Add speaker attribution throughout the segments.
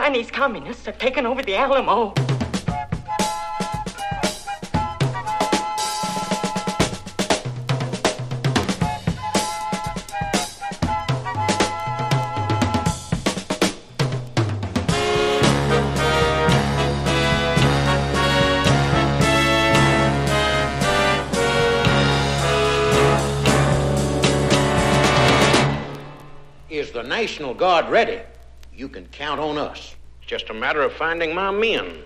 Speaker 1: Chinese communists have taken over the Alamo.
Speaker 2: Is the National Guard ready? You can count on us.
Speaker 3: It's just a matter of finding my men.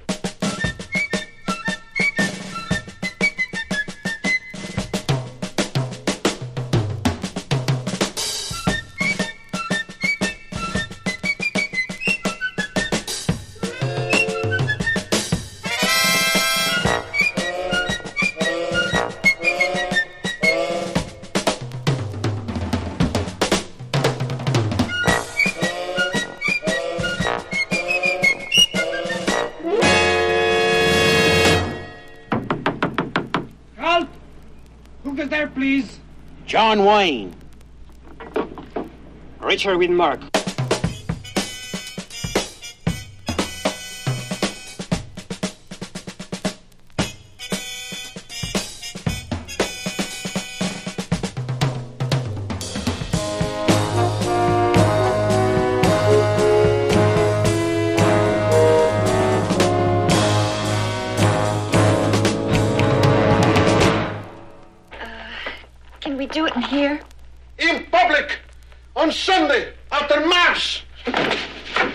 Speaker 4: Please.
Speaker 2: John Wayne.
Speaker 4: Richard Widmark.
Speaker 5: Can we do it in here?
Speaker 3: In public! On Sunday, after Mass!